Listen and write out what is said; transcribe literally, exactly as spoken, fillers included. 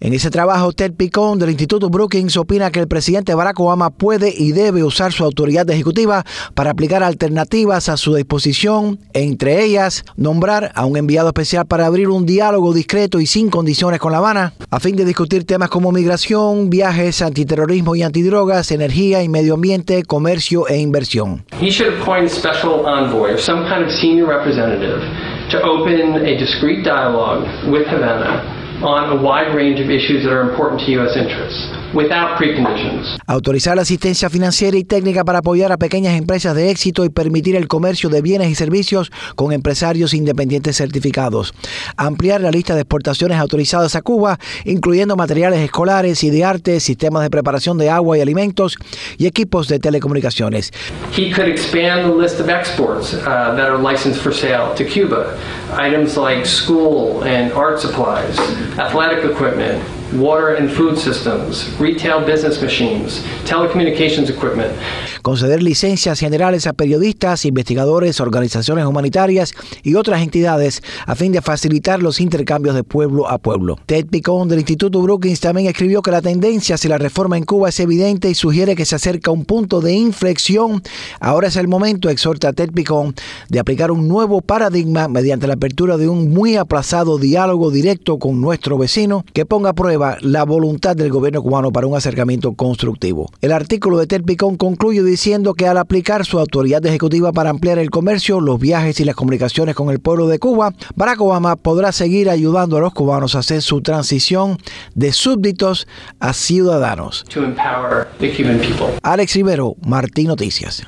En ese trabajo, Ted Picón del Instituto Brookings opina que el presidente Barack Obama puede y debe usar su autoridad ejecutiva para aplicar alternativas a su disposición, entre ellas nombrar a un enviado especial para abrir un diálogo discreto y sin condiciones con La Habana, a fin de discutir temas como migración, viajes, antiterrorismo y antidrogas, energía y medio ambiente, comercio e inversión. He should appoint a special envoy or some kind of senior representative to open a discreet dialogue with Havana on a wide range of issues that are important to U S interests, without preconditions. Autorizar la asistencia financiera y técnica para apoyar a pequeñas empresas de éxito y permitir el comercio de bienes y servicios con empresarios independientes certificados. Ampliar la lista de exportaciones autorizadas a Cuba, incluyendo materiales escolares y de arte, sistemas de preparación de agua y alimentos y equipos de telecomunicaciones. He could expand the list of exports uh, that are licensed for sale to Cuba. Items like school and art supplies, athletic equipment, water and food systems, retail business machines, telecommunications equipment. Conceder licencias generales a periodistas, investigadores, organizaciones humanitarias y otras entidades a fin de facilitar los intercambios de pueblo a pueblo. Ted Picón del Instituto Brookings también escribió que la tendencia hacia la reforma en Cuba es evidente y sugiere que se acerca a un punto de inflexión. Ahora es el momento, exhorta a Ted Picón, de aplicar un nuevo paradigma mediante la apertura de un muy aplazado diálogo directo con nuestro vecino que ponga a prueba la voluntad del gobierno cubano para un acercamiento constructivo. El artículo de Ted Picón concluye diciendo que al aplicar su autoridad ejecutiva para ampliar el comercio, los viajes y las comunicaciones con el pueblo de Cuba, Barack Obama podrá seguir ayudando a los cubanos a hacer su transición de súbditos a ciudadanos. To empower the Cuban people. Alex Rivero, Martín Noticias.